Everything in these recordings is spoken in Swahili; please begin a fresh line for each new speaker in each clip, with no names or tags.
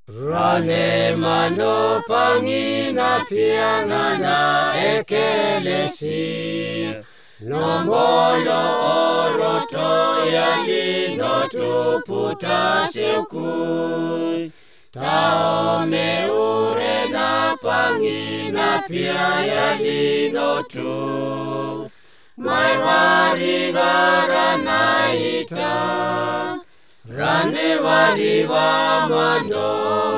Rane mando pangina piangana ekelesi Nombolo oroto yalino tuputa seukui Taome urena pangina pia yalino tu Mai warigara naita Rane wariwa mando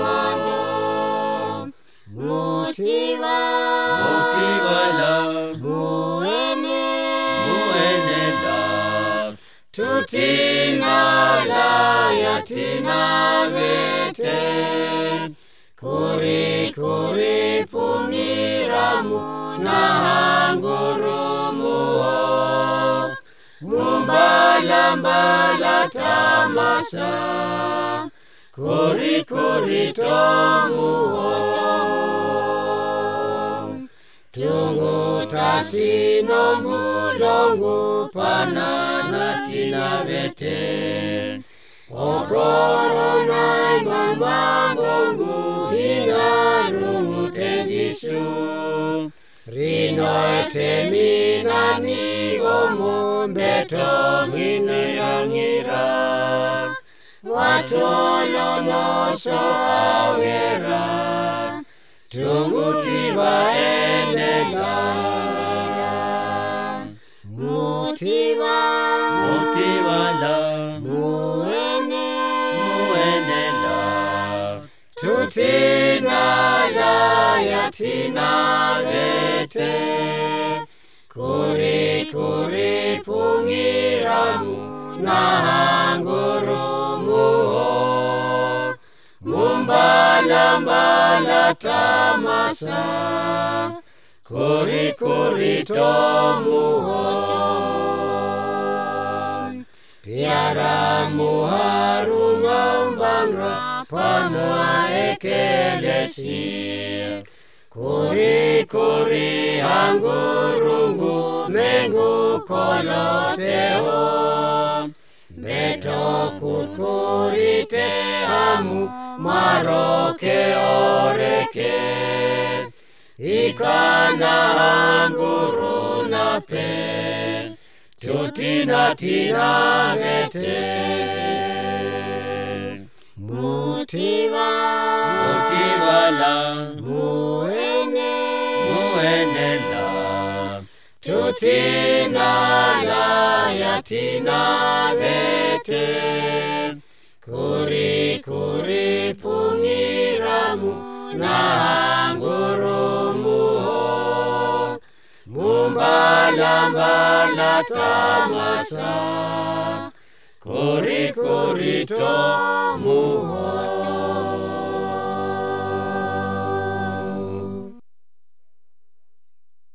Mutivala Muene la Tutina la yatina vete Kuri pungiramu na hangurumu Mumbala tamasa Kuri tomu Tungu tasino mulongu panana tina vete Oproro nai mamangongu hinarungu tejisu Rino etemina ni omo beto hinirangira Watolo no so awera Tungutiwa enela Mutivala Muenela Tutina la yatina vete Kuri pungiramu na hangurumu Mumbala tamasa Kuri tomu Piara muharu ngombangra Pamua ekelesi Kuri hangurungu Mengu koloteo Beto kukurite amu Maroke oreke Ikana anguru na pe Tutina vete Mutivala Muenela Tutina la yatina vete Kuri pungiramu na hangurumu Mumbala tamasa Kuri tomu